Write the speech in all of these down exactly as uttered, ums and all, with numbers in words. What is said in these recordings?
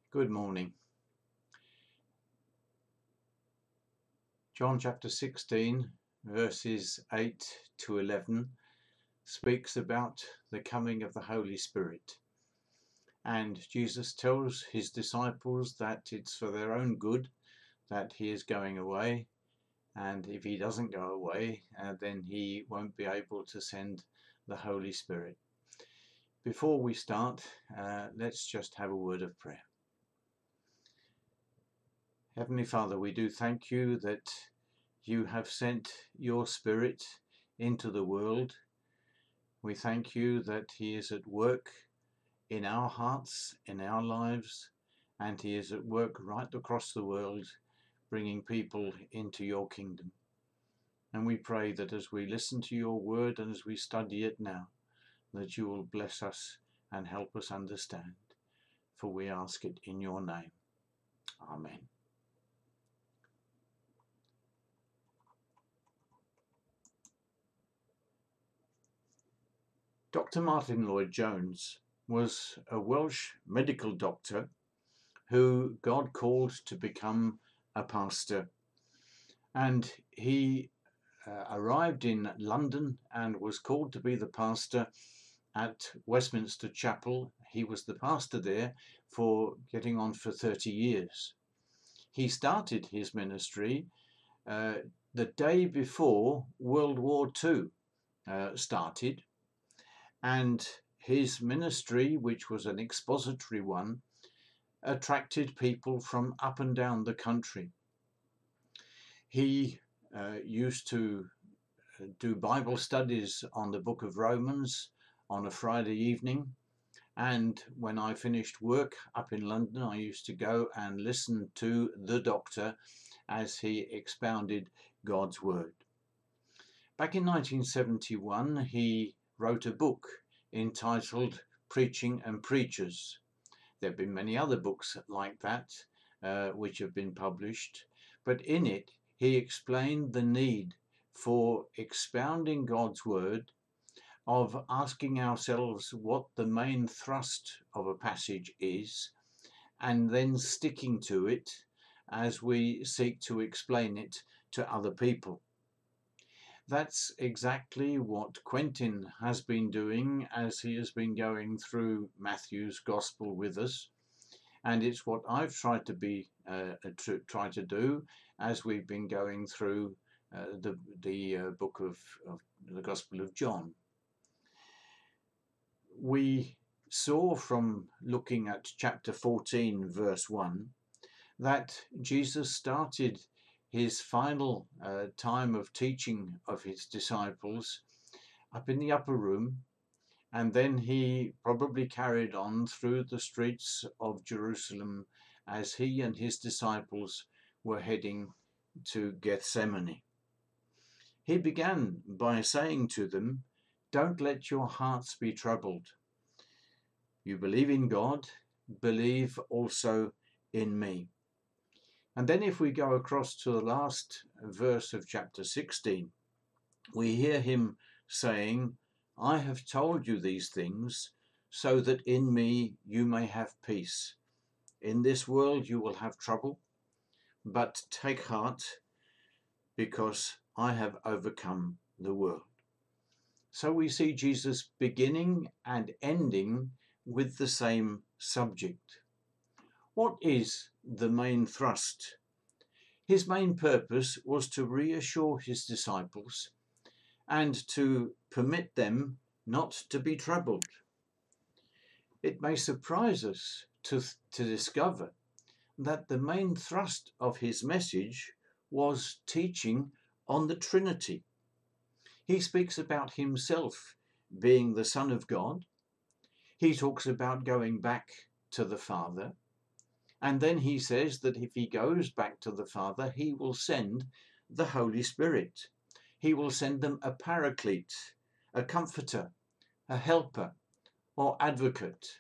Good morning. John chapter sixteen, verses eight to eleven, speaks about the coming of the Holy Spirit. And Jesus tells his disciples that it's for their own good that he is going away. And if he doesn't go away, uh, then he won't be able to send the Holy Spirit. Before we start, uh, let's just have a word of prayer. Heavenly Father, we do thank you that you have sent your Spirit into the world. We thank you that he is at work in our hearts, in our lives, and he is at work right across the world, bringing people into your kingdom. And we pray that as we listen to your word and as we study it now, that you will bless us and help us understand. For we ask it in your name. Amen. Doctor Martyn Lloyd-Jones was a Welsh medical doctor who God called to become a pastor. And he uh, arrived in London and was called to be the pastor at Westminster Chapel. He was the pastor there for getting on for thirty years. He started his ministry uh, the day before World War Two uh, started. And his ministry, which was an expository one, attracted people from up and down the country. He uh, used to do Bible studies on the book of Romans on a Friday evening. And when I finished work up in London, I used to go and listen to the doctor as he expounded God's word. Back in nineteen seventy-one, he wrote a book entitled Preaching and Preachers. There have been many other books like that uh, which have been published, but in it he explained the need for expounding God's word, of asking ourselves what the main thrust of a passage is, and then sticking to it as we seek to explain it to other people. That's exactly what Quentin has been doing as he has been going through Matthew's Gospel with us. And it's what I've tried to be uh, to try to do as we've been going through uh, the, the uh, book of, of the Gospel of John. We saw from looking at chapter fourteen, verse one, that Jesus started his final uh, time of teaching of his disciples up in the upper room, and then he probably carried on through the streets of Jerusalem as he and his disciples were heading to Gethsemane. He began by saying to them, "Don't let your hearts be troubled. You believe in God, believe also in me." And then if we go across to the last verse of chapter sixteen, we hear him saying, "I have told you these things so that in me you may have peace. In this world you will have trouble, but take heart, because I have overcome the world." So we see Jesus beginning and ending with the same subject. What is the main thrust? His main purpose was to reassure his disciples and to permit them not to be troubled. It may surprise us to, to discover that the main thrust of his message was teaching on the Trinity. He speaks about himself being the Son of God. He talks about going back to the Father. And then he says that if he goes back to the Father, he will send the Holy Spirit. He will send them a paraclete, a comforter, a helper, or advocate.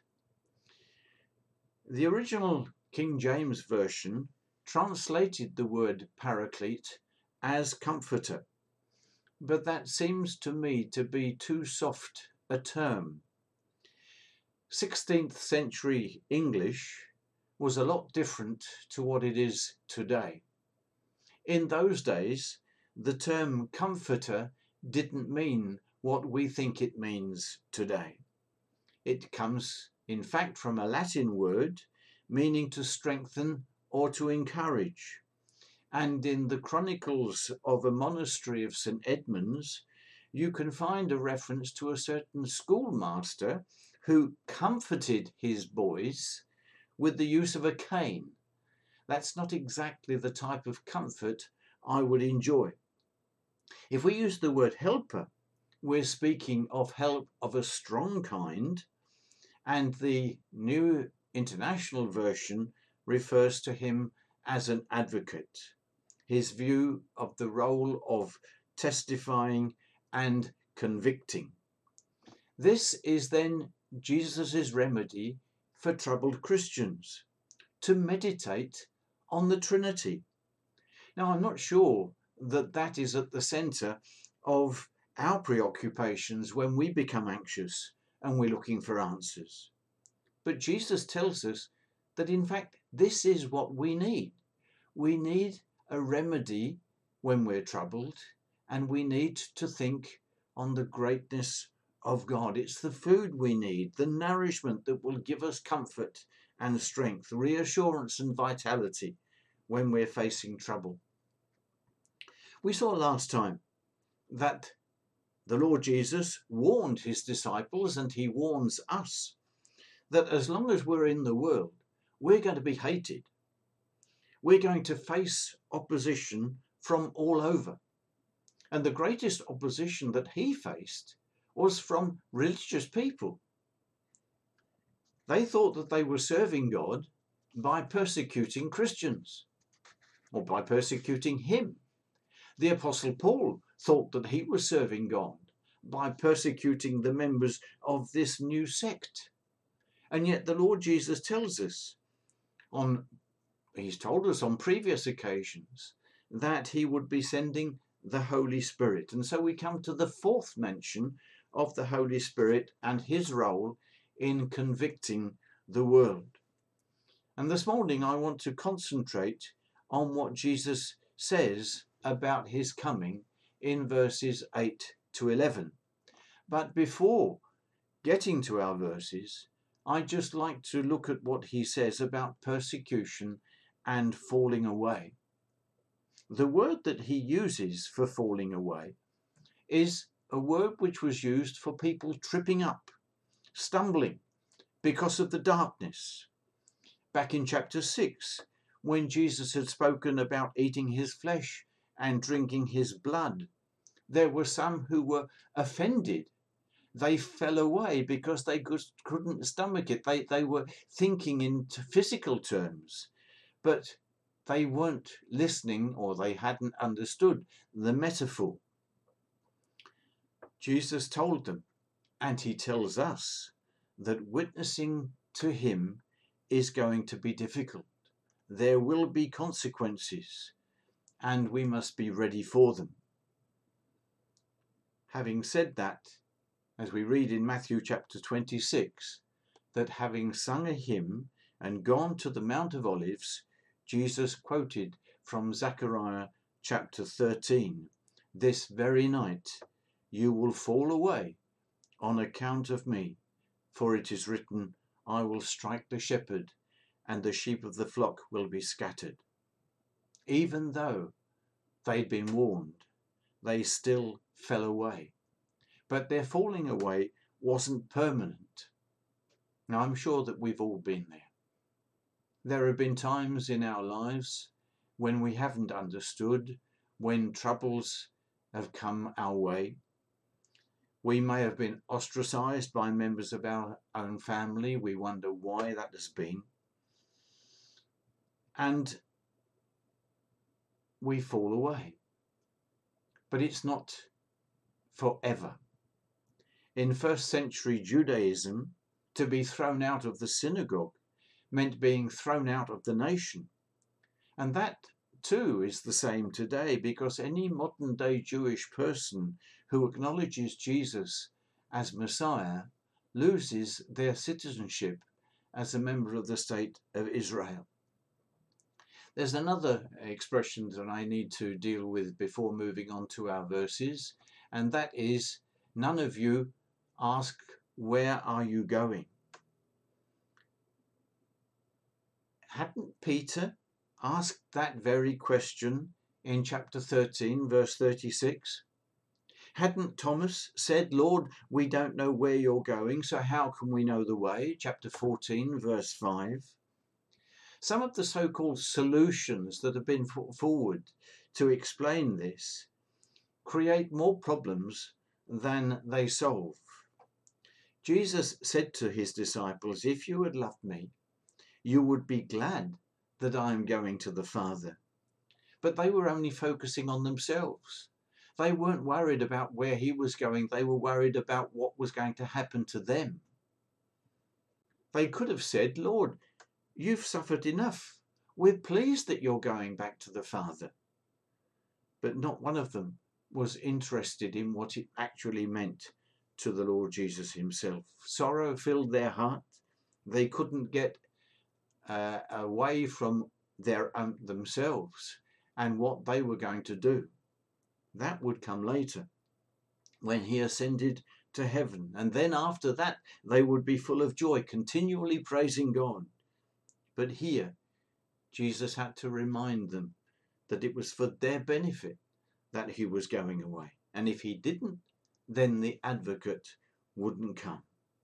The original King James Version translated the word paraclete as comforter, but that seems to me to be too soft a term. sixteenth century English was a lot different to what it is today. In those days, the term comforter didn't mean what we think it means today. It comes, in fact, from a Latin word meaning to strengthen or to encourage. And in the Chronicles of a Monastery of Saint Edmunds, you can find a reference to a certain schoolmaster who comforted his boys with the use of a cane. That's not exactly the type of comfort I would enjoy. If we use the word helper, we're speaking of help of a strong kind, and the New International Version refers to him as an advocate. His view of the role of testifying and convicting. This is then Jesus' remedy for troubled Christians, to meditate on the Trinity. Now, I'm not sure that that is at the centre of our preoccupations when we become anxious and we're looking for answers. But Jesus tells us that, in fact, this is what we need. We need a remedy when we're troubled, and we need to think on the greatness of God. It's the food we need, the nourishment that will give us comfort and strength, reassurance and vitality when we're facing trouble. We saw last time that the Lord Jesus warned his disciples, and he warns us, that as long as we're in the world, we're going to be hated. We're going to face opposition from all over. And the greatest opposition that he faced was from religious people. They thought that they were serving God by persecuting Christians, or by persecuting him. The Apostle Paul thought that he was serving God by persecuting the members of this new sect. And yet the Lord Jesus tells us, on, he's told us on previous occasions, that he would be sending the Holy Spirit. And so we come to the fourth mention of the Holy Spirit and his role in convicting the world. And this morning I want to concentrate on what Jesus says about his coming in verses eight to eleven. But before getting to our verses, I'd just like to look at what he says about persecution and falling away. The word that he uses for falling away is a word which was used for people tripping up, stumbling because of the darkness. Back in chapter six, when Jesus had spoken about eating his flesh and drinking his blood, there were some who were offended. They fell away because they couldn't stomach it. They, they were thinking in physical terms, but they weren't listening, or they hadn't understood the metaphor. Jesus told them, and he tells us, that witnessing to him is going to be difficult. There will be consequences, and we must be ready for them. Having said that, as we read in Matthew chapter twenty-six, that having sung a hymn and gone to the Mount of Olives, Jesus quoted from Zechariah chapter thirteen, "This very night you will fall away on account of me, for it is written, I will strike the shepherd, and the sheep of the flock will be scattered." Even though they'd been warned, they still fell away. But their falling away wasn't permanent. Now, I'm sure that we've all been there. There have been times in our lives when we haven't understood, when troubles have come our way. We may have been ostracized by members of our own family. We wonder why that has been. And we fall away. But it's not forever. In first century Judaism, to be thrown out of the synagogue meant being thrown out of the nation. And that too is the same today, because any modern day Jewish person who acknowledges Jesus as Messiah loses their citizenship as a member of the state of Israel. There's another expression that I need to deal with before moving on to our verses, and that is, none of you ask, where are you going? Hadn't Peter asked that very question in chapter thirteen, verse thirty-six? Hadn't Thomas said, Lord, we don't know where you're going, so how can we know the way? Chapter fourteen, verse five. Some of the so-called solutions that have been put forward to explain this create more problems than they solve. Jesus said to his disciples, if you had loved me, you would be glad that I am going to the Father. But they were only focusing on themselves. They weren't worried about where he was going. They were worried about what was going to happen to them. They could have said, Lord, you've suffered enough. We're pleased that you're going back to the Father. But not one of them was interested in what it actually meant to the Lord Jesus himself. Sorrow filled their heart. They couldn't get uh, away from their um, themselves and what they were going to do. That would come later, when he ascended to heaven. And then after that, they would be full of joy, continually praising God. But here, Jesus had to remind them that it was for their benefit that he was going away. And if he didn't, then the advocate wouldn't come.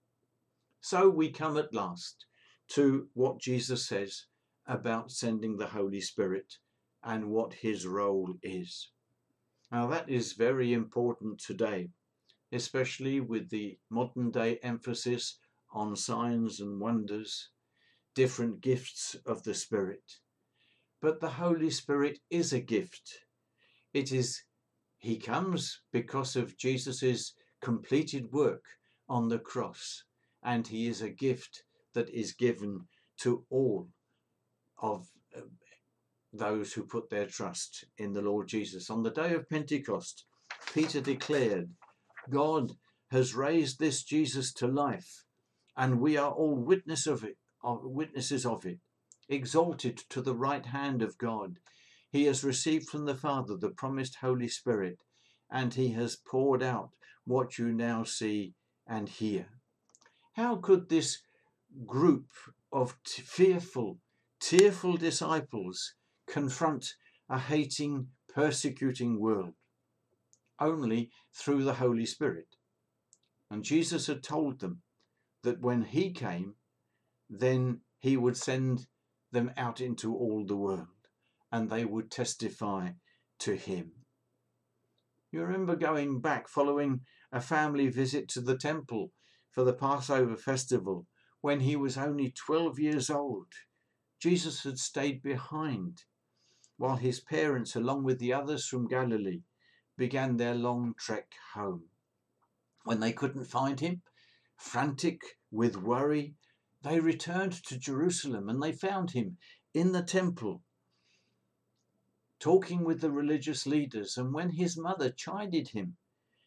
So we come at last to what Jesus says about sending the Holy Spirit and what his role is. Now that is very important today, especially with the modern day emphasis on signs and wonders, different gifts of the Spirit. But the Holy Spirit is a gift. It is, he comes because of Jesus's completed work on the cross, and he is a gift that is given to all of those who put their trust in the Lord Jesus. On the day of Pentecost, Peter declared, God has raised this Jesus to life, and we are all witness of it, witnesses of it. Exalted to the right hand of God, he has received from the Father the promised Holy Spirit, and he has poured out what you now see and hear. How could this group of t- fearful, tearful disciples confront a hating, persecuting world? Only through the Holy Spirit. And Jesus had told them that when he came, then he would send them out into all the world, and they would testify to him. You remember going back following a family visit to the temple for the Passover festival when he was only twelve years old. Jesus had stayed behind while his parents, along with the others from Galilee, began their long trek home. When they couldn't find him, frantic with worry, they returned to Jerusalem, and they found him in the temple, talking with the religious leaders. And when his mother chided him,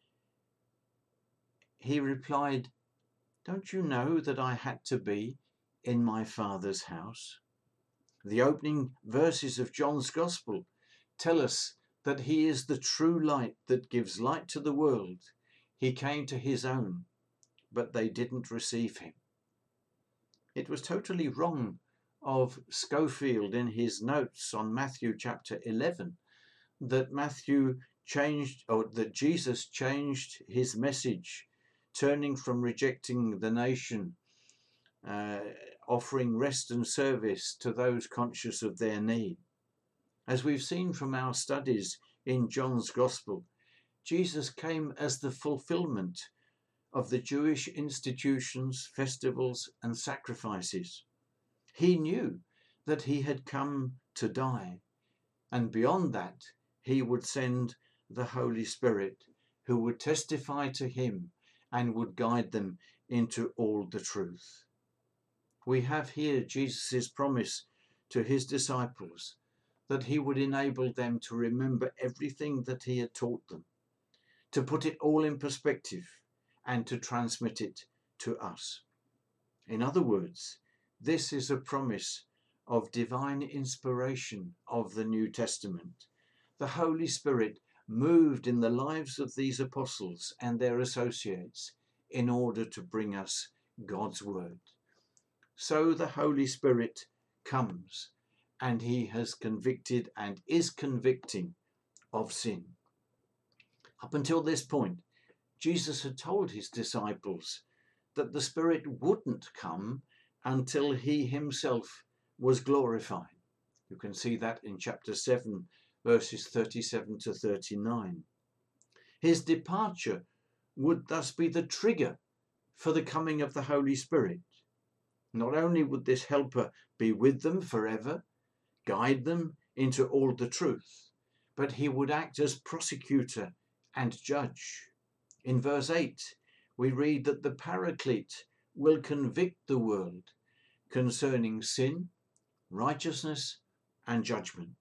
he replied, don't you know that I had to be in my Father's house? The opening verses of John's Gospel tell us that he is the true light that gives light to the world. He came to his own, but they didn't receive him. It was totally wrong of Schofield in his notes on Matthew chapter eleven that Matthew changed, or that Jesus changed his message, turning from rejecting the nation, uh, offering rest and service to those conscious of their need. As we've seen from our studies in John's Gospel, Jesus came as the fulfillment of the Jewish institutions, festivals, and sacrifices. He knew that he had come to die, and beyond that, he would send the Holy Spirit, who would testify to him and would guide them into all the truth. We have here Jesus' promise to his disciples that he would enable them to remember everything that he had taught them, to put it all in perspective, and to transmit it to us. In other words, This is a promise of divine inspiration of the New Testament. The Holy Spirit moved in the lives of these apostles and their associates in order to bring us God's word. So the Holy Spirit comes, and he has convicted and is convicting of sin. Up until this point, Jesus had told his disciples that the Spirit wouldn't come until he himself was glorified. You can see that in chapter seven, verses thirty-seven to thirty-nine. His departure would thus be the trigger for the coming of the Holy Spirit. Not only would this helper be with them forever, guide them into all the truth, but he would act as prosecutor and judge. In verse eight, we read that the Paraclete will convict the world concerning sin, righteousness, and judgment.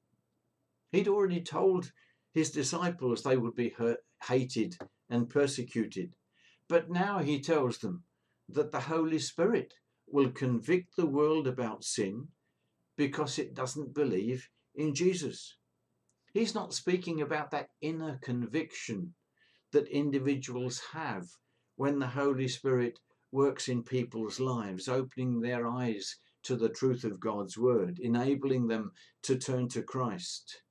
He'd already told his disciples they would be hurt, hated and persecuted, but now he tells them that the Holy Spirit will convict the world about sin because it doesn't believe in Jesus. He's not speaking about that inner conviction that individuals have when the Holy Spirit works in people's lives, opening their eyes to the truth of God's word, enabling them to turn to Christ.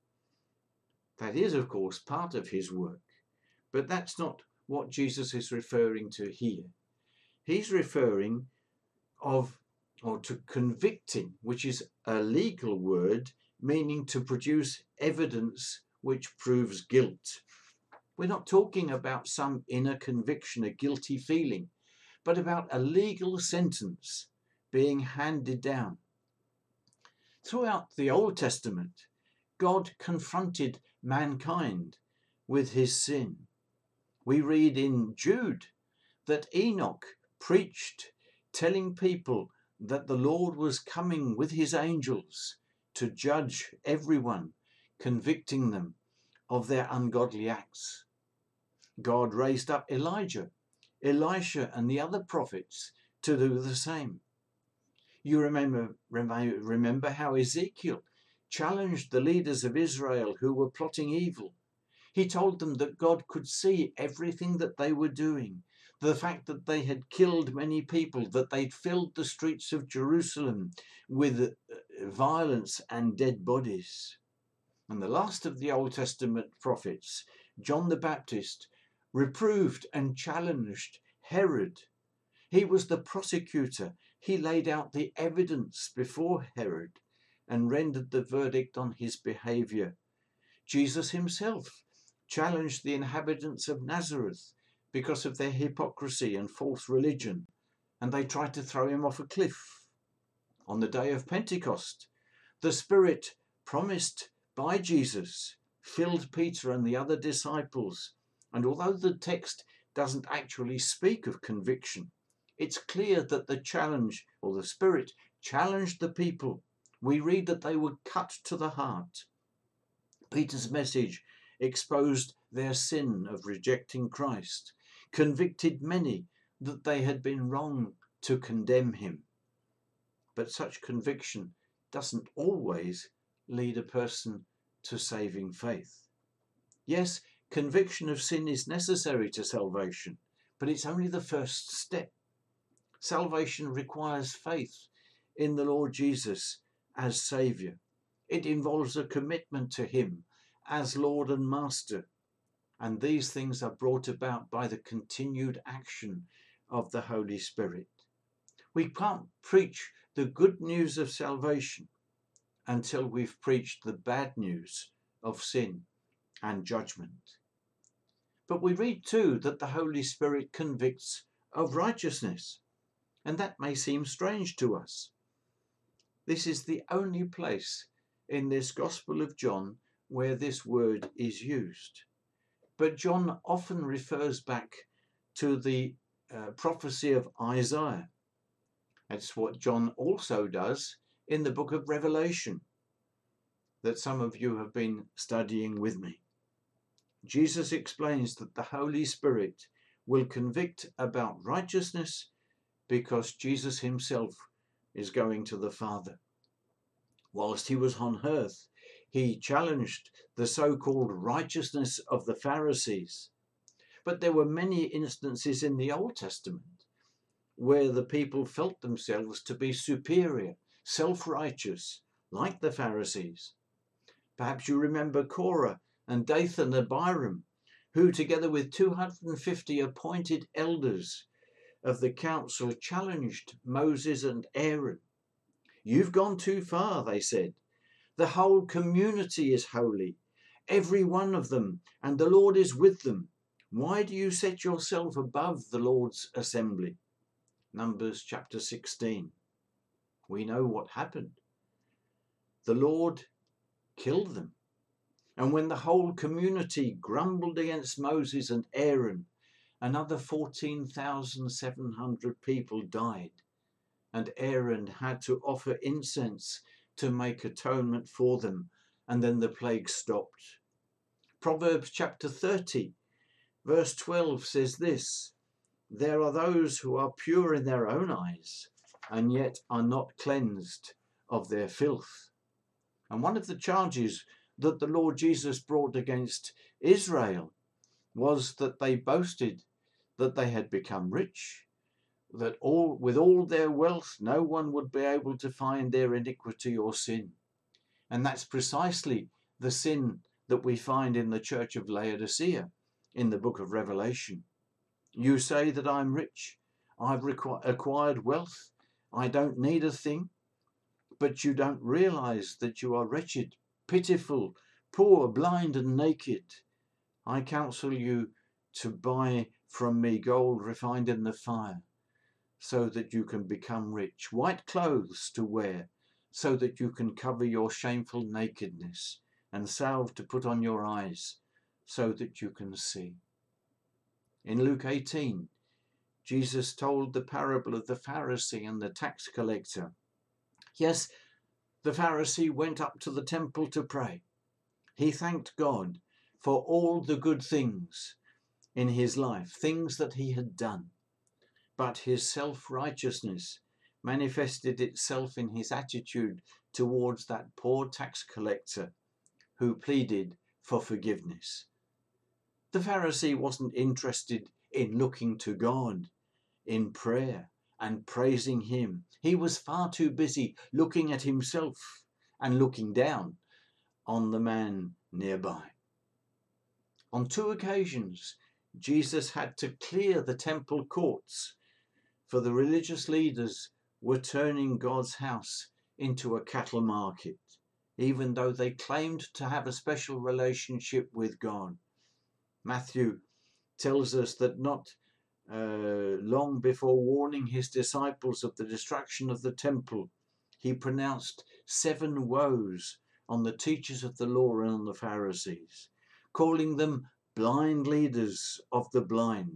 That is, of course, part of his work, but that's not what Jesus is referring to here. He's referring of or to convicting, which is a legal word meaning to produce evidence which proves guilt. We're not talking about some inner conviction, a guilty feeling, but about a legal sentence being handed down. Throughout the Old Testament, God confronted mankind with his sin. We read in Jude that Enoch preached, telling people that the Lord was coming with his angels to judge everyone, convicting them of their ungodly acts. God raised up Elijah, Elisha, and the other prophets to do the same. You remember, remember how Ezekiel challenged the leaders of Israel who were plotting evil. He told them that God could see everything that they were doing, the fact that they had killed many people, that they'd filled the streets of Jerusalem with violence and dead bodies. And the last of the Old Testament prophets, John the Baptist, reproved and challenged Herod. He was the prosecutor. He laid out the evidence before Herod and rendered the verdict on his behavior. Jesus himself challenged the inhabitants of Nazareth because of their hypocrisy and false religion, and they tried to throw him off a cliff. On the day of Pentecost, the Spirit promised by Jesus filled Peter and the other disciples, and although the text doesn't actually speak of conviction, it's clear that the challenge, or the Spirit, challenged the people. We read that they were cut to the heart. Peter's message exposed their sin of rejecting Christ, convicted many that they had been wrong to condemn him. But such conviction doesn't always lead a person to saving faith. Yes, conviction of sin is necessary to salvation, but it's only the first step. Salvation requires faith in the Lord Jesus as Saviour. It involves a commitment to him as Lord and Master, and these things are brought about by the continued action of the Holy Spirit. We can't preach the good news of salvation until we've preached the bad news of sin and judgment. But we read too that the Holy Spirit convicts of righteousness, and that may seem strange to us. This is the only place in this Gospel of John where this word is used. But John often refers back to the uh, prophecy of Isaiah. That's what John also does in the book of Revelation, that some of you have been studying with me. Jesus explains that the Holy Spirit will convict about righteousness because Jesus himself is going to the Father. Whilst he was on earth, he challenged the so-called righteousness of the Pharisees. But there were many instances in the Old Testament where the people felt themselves to be superior, self-righteous, like the Pharisees. Perhaps you remember Korah and Dathan and Abiram, who together with two hundred fifty appointed elders of the council challenged Moses and Aaron. "You've gone too far," they said. "The whole community is holy, every one of them, and the Lord is with them. Why do you set yourself above the Lord's assembly?" Numbers chapter sixteen. We know what happened. The Lord killed them. And when the whole community grumbled against Moses and Aaron, another fourteen thousand seven hundred people died, and Aaron had to offer incense to make atonement for them, and then the plague stopped. Proverbs chapter thirty, verse twelve says this: "There are those who are pure in their own eyes, and yet are not cleansed of their filth." And one of the charges that the Lord Jesus brought against Israel was that they boasted that they had become rich, that all with all their wealth no one would be able to find their iniquity or sin. And that's precisely the sin that we find in the church of Laodicea in the book of Revelation. "You say that I'm rich, I've requ- acquired wealth, I don't need a thing, but you don't realize that you are wretched, pitiful, poor, blind and naked. I counsel you to buy from me gold refined in the fire, so that you can become rich, white clothes to wear, so that you can cover your shameful nakedness, and salve to put on your eyes, so that you can see." In Luke eighteen, Jesus told the parable of the Pharisee and the tax collector. Yes, the Pharisee went up to the temple to pray. He thanked God for all the good things in his life, things that he had done. But his self-righteousness manifested itself in his attitude towards that poor tax collector who pleaded for forgiveness. The Pharisee wasn't interested in looking to God in prayer and praising him. He was far too busy looking at himself and looking down on the man nearby. On two occasions, Jesus had to clear the temple courts, for the religious leaders were turning God's house into a cattle market, even though they claimed to have a special relationship with God. Matthew tells us that not uh, long before warning his disciples of the destruction of the temple, he pronounced seven woes on the teachers of the law and on the Pharisees, calling them blind leaders of the blind.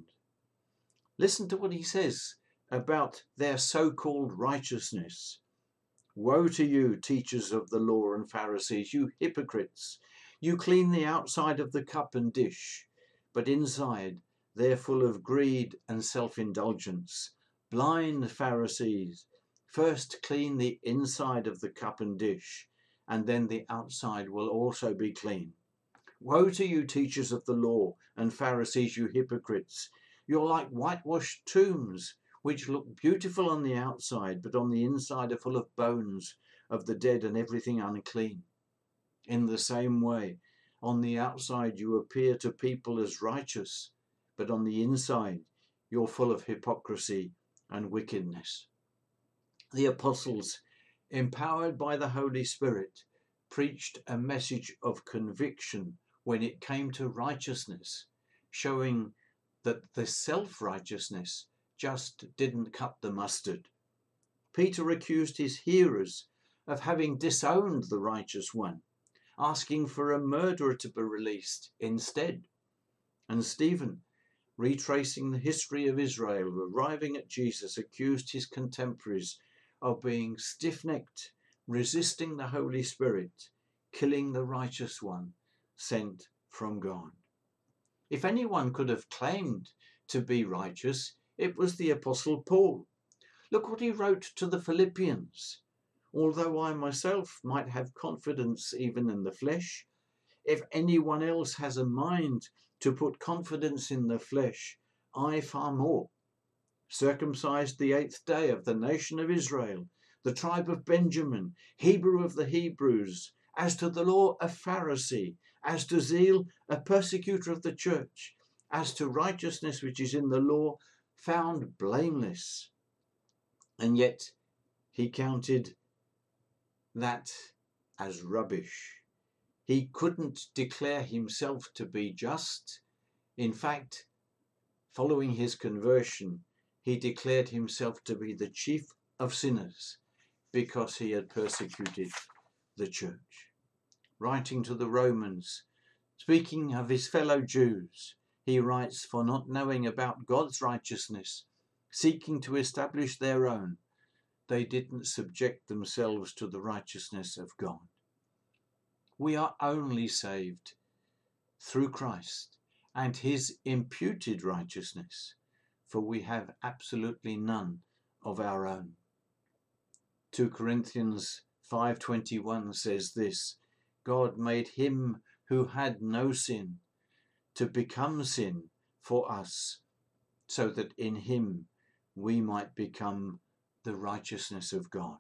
Listen to what he says about their so-called righteousness. "Woe to you, teachers of the law and Pharisees, you hypocrites! You clean the outside of the cup and dish, but inside they're full of greed and self-indulgence. Blind Pharisees, first clean the inside of the cup and dish, and then the outside will also be clean. Woe to you, teachers of the law and Pharisees, you hypocrites! You're like whitewashed tombs, which look beautiful on the outside, but on the inside are full of bones of the dead and everything unclean. In the same way, on the outside you appear to people as righteous, but on the inside you're full of hypocrisy and wickedness." The apostles, empowered by the Holy Spirit, preached a message of conviction when it came to righteousness, showing that the self-righteousness just didn't cut the mustard. Peter accused his hearers of having disowned the righteous one, asking for a murderer to be released instead. And Stephen, retracing the history of Israel, arriving at Jesus, accused his contemporaries of being stiff-necked, resisting the Holy Spirit, killing the righteous one sent from God. If anyone could have claimed to be righteous, it was the Apostle Paul. Look what he wrote to the Philippians. Although I myself might have confidence even in the flesh, if anyone else has a mind to put confidence in the flesh, I far more. Circumcised the eighth day, of the nation of Israel, the tribe of Benjamin, Hebrew of the Hebrews, as to the law a Pharisee, as to zeal a persecutor of the church, as to righteousness which is in the law, found blameless. And yet he counted that as rubbish. He couldn't declare himself to be just. In fact, following his conversion, he declared himself to be the chief of sinners because he had persecuted the church. Writing to the Romans, speaking of his fellow Jews, he writes, for not knowing about God's righteousness, seeking to establish their own, they didn't subject themselves to the righteousness of God. We are only saved through Christ and his imputed righteousness, for we have absolutely none of our own. Second Corinthians five twenty-one says this, God made him who had no sin to become sin for us, so that in him we might become the righteousness of God.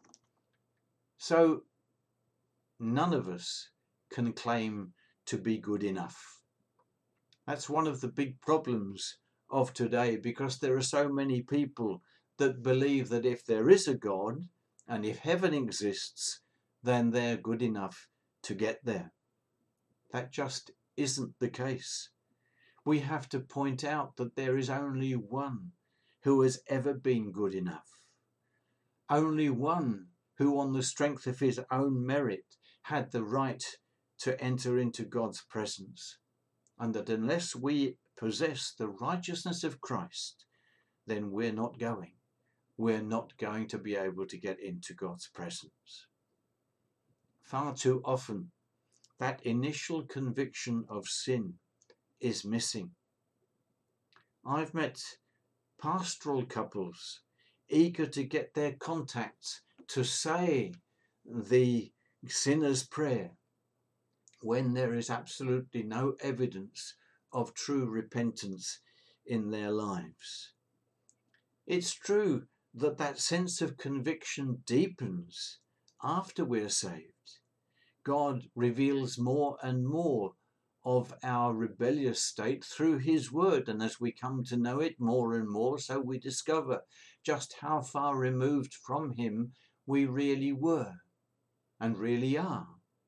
So none of us can claim to be good enough. That's one of the big problems of today, because there are so many people that believe that if there is a God and if heaven exists, then they're good enough to get there. That just isn't the case. We have to point out that there is only one who has ever been good enough. Only one who, on the strength of his own merit, had the right to enter into God's presence. And that unless we possess the righteousness of Christ, then we're not going. We're not going to be able to get into God's presence. Far too often, that initial conviction of sin is missing. I've met pastoral couples eager to get their contacts to say the sinner's prayer when there is absolutely no evidence of true repentance in their lives. It's true that that sense of conviction deepens after we're saved. God reveals more and more of our rebellious state through his word, and as we come to know it more and more, so we discover just how far removed from him we really were and really are.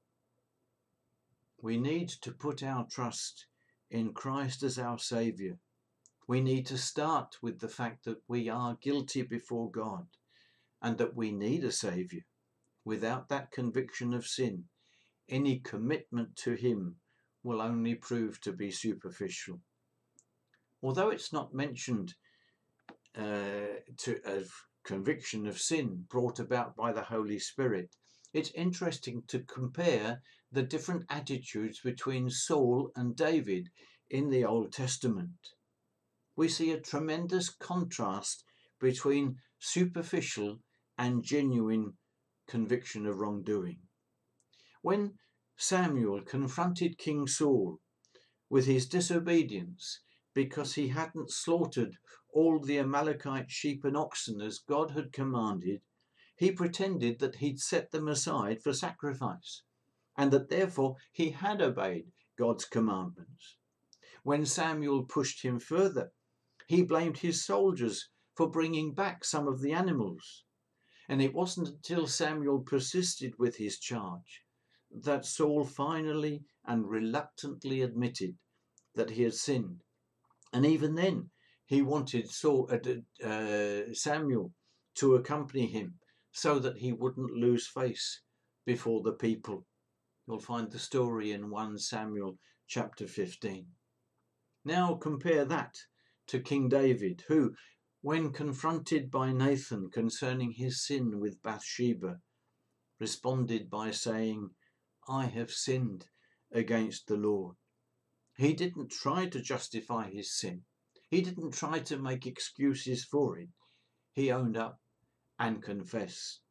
We need to put our trust in Christ as our Saviour. We need to start with the fact that we are guilty before God and that we need a Saviour. Without that conviction of sin, any commitment to him will only prove to be superficial. Although it's not mentioned uh, to as conviction of sin brought about by the Holy Spirit, it's interesting to compare the different attitudes between Saul and David in the Old Testament. We see a tremendous contrast between superficial and genuine conviction of wrongdoing. When Samuel confronted King Saul with his disobedience because he hadn't slaughtered all the Amalekite sheep and oxen as God had commanded, he pretended that he'd set them aside for sacrifice and that therefore he had obeyed God's commandments. When Samuel pushed him further, he blamed his soldiers for bringing back some of the animals. And it wasn't until Samuel persisted with his charge that Saul finally and reluctantly admitted that he had sinned. And even then, he wanted Saul, uh, uh, Samuel to accompany him so that he wouldn't lose face before the people. You'll find the story in First Samuel chapter fifteen. Now compare that to King David, who, when confronted by Nathan concerning his sin with Bathsheba, responded by saying, I have sinned against the Lord. He didn't try to justify his sin. He didn't try to make excuses for it. he owned up and confessed.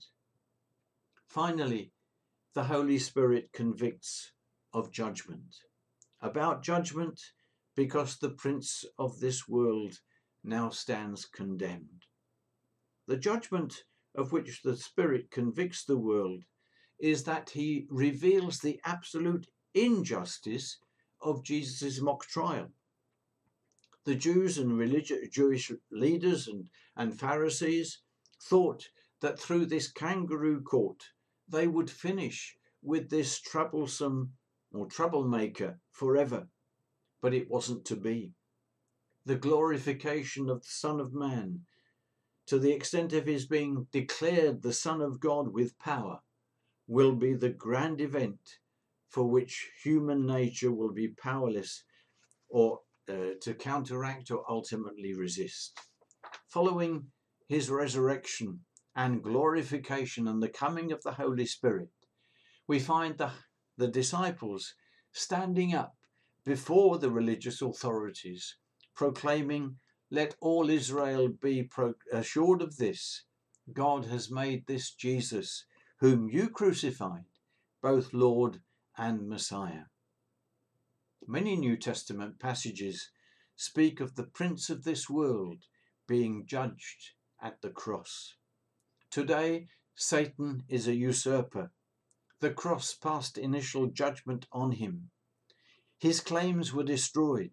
Finally, the Holy Spirit convicts of judgment. About judgment, because the prince of this world now stands condemned. The judgment of which the Spirit convicts the world is that he reveals the absolute injustice of Jesus' mock trial. The Jews and religious Jewish leaders and, and Pharisees thought that through this kangaroo court they would finish with this troublesome or troublemaker forever, but it wasn't to be. The glorification of the Son of Man, to the extent of his being declared the Son of God with power, will be the grand event for which human nature will be powerless or uh, to counteract or ultimately resist. Following his resurrection and glorification and the coming of the Holy Spirit, we find the, the disciples standing up before the religious authorities, proclaiming, "Let all Israel be pro- assured of this, God has made this Jesus, whom you crucified, both Lord and Messiah." Many New Testament passages speak of the prince of this world being judged at the cross. Today, Satan is a usurper. The cross passed initial judgment on him. His claims were destroyed.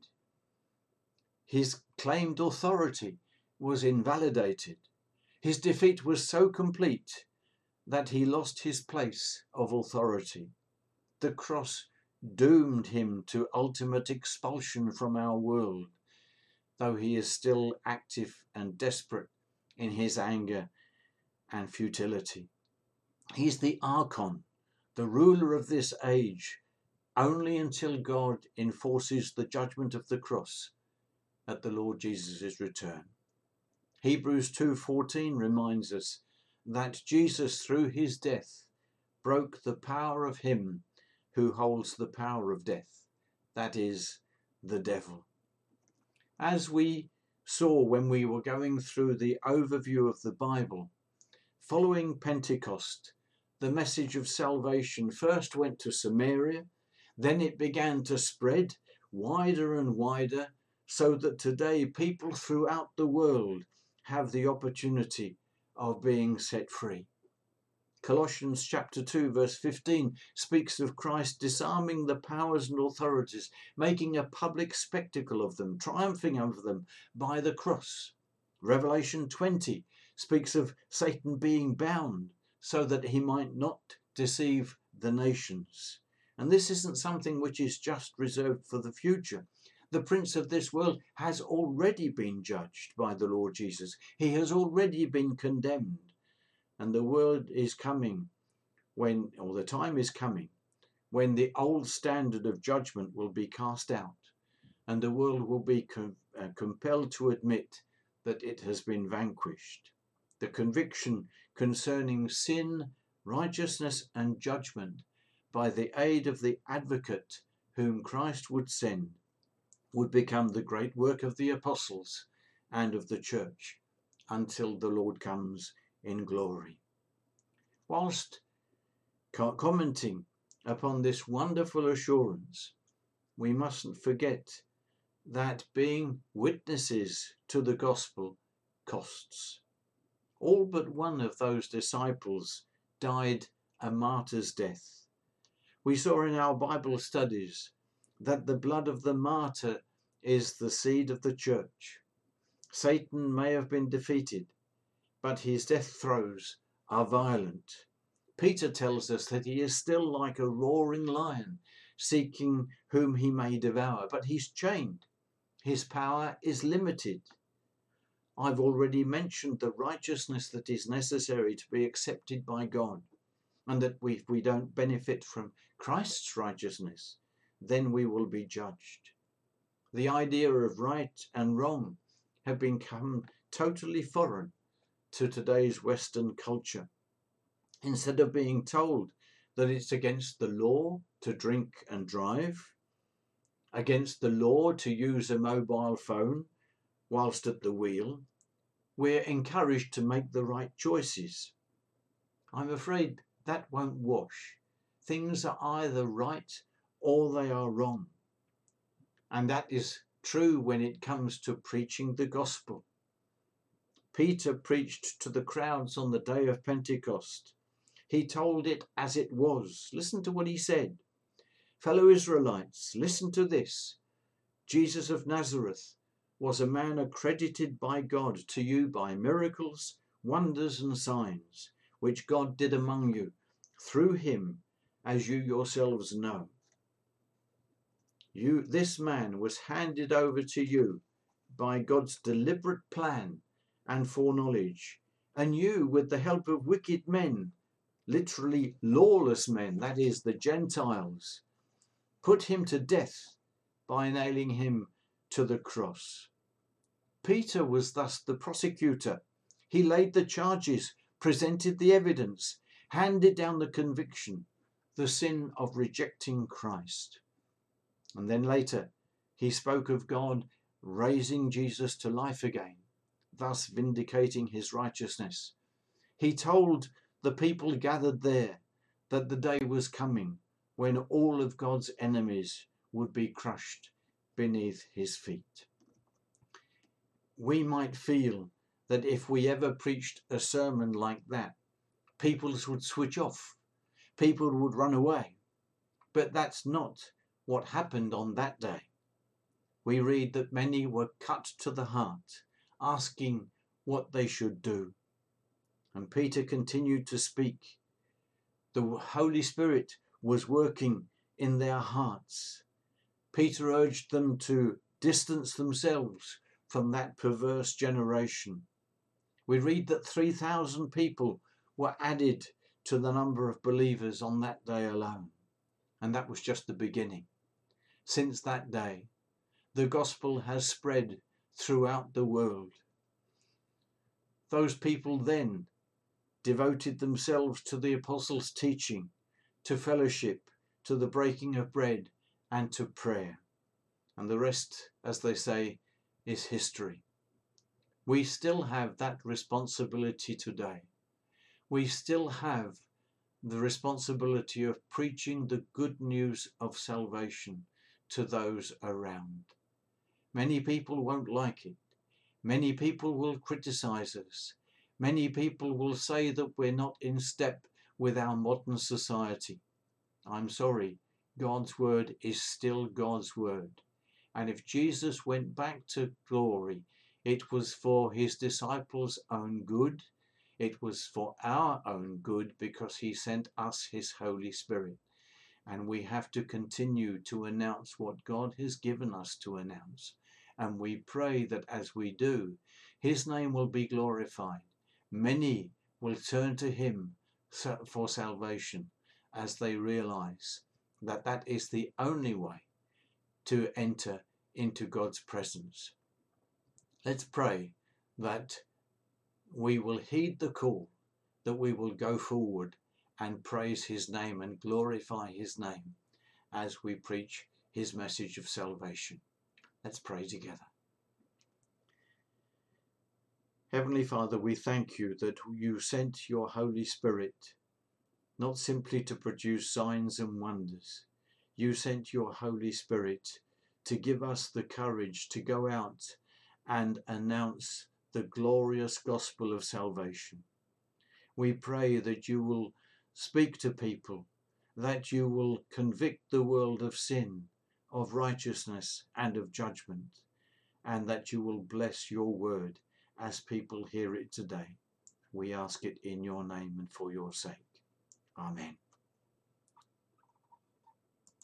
His claimed authority was invalidated. His defeat was so complete that he lost his place of authority. The cross doomed him to ultimate expulsion from our world, though he is still active and desperate in his anger and futility. He's the Archon, the ruler of this age, only until God enforces the judgment of the cross at the Lord Jesus' return. Hebrews two fourteen reminds us that Jesus, through his death, broke the power of him who holds the power of death, that is, the devil. As we saw when we were going through the overview of the Bible, following Pentecost, the message of salvation first went to Samaria, then it began to spread wider and wider, so that today people throughout the world have the opportunity of being set free. Colossians chapter two verse fifteen speaks of Christ disarming the powers and authorities, making a public spectacle of them, triumphing over them by the cross. Revelation twenty speaks of Satan being bound so that he might not deceive the nations. And this isn't something which is just reserved for the future. The prince of this world has already been judged by the Lord Jesus. He has already been condemned. And the word is coming when, or the time is coming, when the old standard of judgment will be cast out and the world will be com- uh, compelled to admit that it has been vanquished. The conviction concerning sin, righteousness, and judgment by the aid of the advocate whom Christ would send would become the great work of the apostles and of the church until the Lord comes in glory. Whilst commenting upon this wonderful assurance, we mustn't forget that being witnesses to the gospel costs. All but one of those disciples died a martyr's death. We saw in our Bible studies that the blood of the martyr is the seed of the church. Satan may have been defeated, but his death throes are violent. Peter tells us that he is still like a roaring lion, seeking whom he may devour, but he's chained. His power is limited. I've already mentioned the righteousness that is necessary to be accepted by God, and that we, if we don't benefit from Christ's righteousness, then we will be judged. The idea of right and wrong have become totally foreign to today's Western culture. Instead of being told that it's against the law to drink and drive, against the law to use a mobile phone whilst at the wheel, we're encouraged to make the right choices. I'm afraid that won't wash. Things are either right or they are wrong. And that is true when it comes to preaching the gospel. Peter preached to the crowds on the day of Pentecost. He told it as it was. Listen to what he said. Fellow Israelites, listen to this. Jesus of Nazareth was a man accredited by God to you by miracles, wonders and signs, which God did among you through him, as you yourselves know. You, this man was handed over to you by God's deliberate plan and foreknowledge, and you, with the help of wicked men, literally lawless men, that is, the Gentiles, put him to death by nailing him to the cross. Peter was thus the prosecutor. He laid the charges, presented the evidence, handed down the conviction, the sin of rejecting Christ. And then later, he spoke of God raising Jesus to life again, thus vindicating his righteousness. He told the people gathered there that the day was coming when all of God's enemies would be crushed beneath his feet. We might feel that if we ever preached a sermon like that, people would switch off, people would run away. But that's not what happened on that day. We read that many were cut to the heart, asking what they should do. And Peter continued to speak. The Holy Spirit was working in their hearts. Peter urged them to distance themselves from that perverse generation. We read that three thousand people were added to the number of believers on that day alone. And that was just the beginning. Since that day, the gospel has spread throughout the world. Those people then devoted themselves to the apostles' teaching, to fellowship, to the breaking of bread, and to prayer. And the rest, as they say, is history. We still have that responsibility today. We still have the responsibility of preaching the good news of salvation to those around. Many people won't like it. Many people will criticize us. Many people will say that we're not in step with our modern society. I'm sorry, God's word is still God's word. And if Jesus went back to glory, it was for his disciples' own good. It was for our own good because he sent us his Holy Spirit. And we have to continue to announce what God has given us to announce. And we pray that as we do, his name will be glorified. Many will turn to him for salvation as they realize that that is the only way to enter into God's presence. Let's pray that we will heed the call, that we will go forward and praise his name and glorify his name as we preach his message of salvation. Let's pray together. Heavenly Father, we thank you that you sent your Holy Spirit not simply to produce signs and wonders. You sent your Holy Spirit to give us the courage to go out and announce the glorious gospel of salvation. We pray that you will speak to people, that you will convict the world of sin, of righteousness and of judgment, and that you will bless your word as people hear it today. We ask it in your name and for your sake. Amen.